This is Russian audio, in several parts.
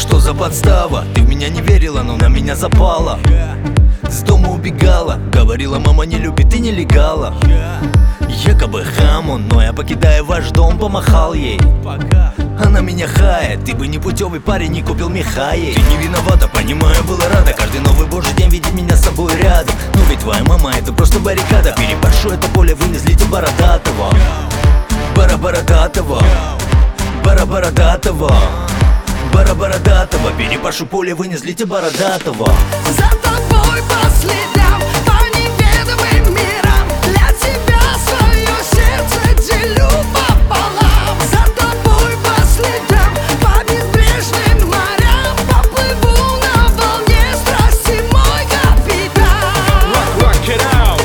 что за подстава? Ты в меня не верила, но на меня запала. С дома убегала, говорила, мама не любит и нелегала. Якобы хаму, но я, покидая ваш дом, помахал ей. Она меня хает, ты бы не путевый парень, не купил меха ей. Ты не виновата, понимаю, была рада каждый новый божий день видеть меня с собой рядом. Но ведь твоя мама это просто баррикада. Перепашу это поле, вынеслите бородатого. Бара-бородатого, бара-бородатого, бара-бородатого. Перепашу поле, вынеслите бородатого. За тобой по следам, по неведомым мирам. Для тебя свое сердце делю пополам. За тобой по следам, по безбрежным морям. Поплыву на волне страсти, мой капитан. Rock it out.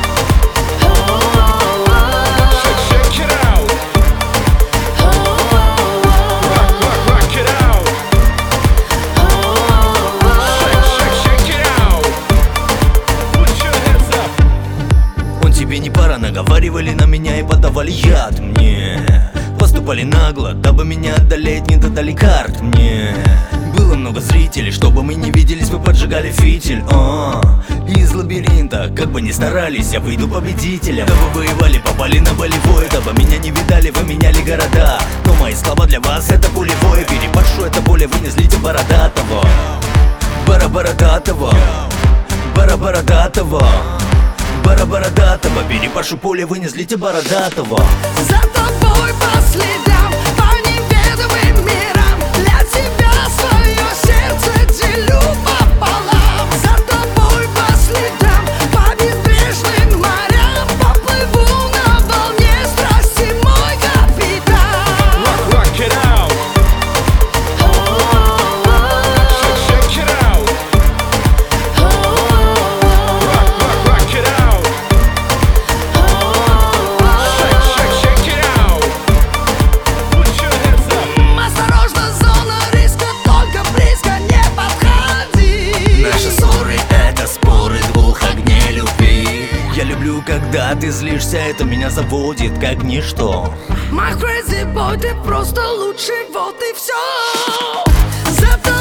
Check it out. Rock it out. Shake it out. Put your hands up. Он тебе не пара, наговаривали на меня и подавали яд мне. Поступали нагло, дабы меня одолеть, не додали карт мне. Было много зрителей, чтобы мы не виделись, вы поджигали фитиль. Из лабиринта, как бы ни старались, я выйду победителем. Да вы воевали, попали на болевой, дабы меня не видали, вы меняли города. Но мои слова для вас это пулевое. Перепашу это поле, вынеслите бородатого. Бара-бородатого, бара-бородатого, бара-бородатого. Перепашу поле, вынеслите бородатого. За тобой по следам, по неведомым мирам. Для тебя свое сердце делю пополам. За тобой по следам, по безбрежным морям. Поплыву на волне страсти, мой капитан. Rock it out. Shake it out. Rock it out. Shake it out. Put your hands up. Осторожно, зона риска, только близко не подходи. Наши ссоры — это споры двух огней любви. Я люблю, когда ты злишься, это меня заводит как ничто. My crazy boy, ты просто лучший, вот и все. За тобой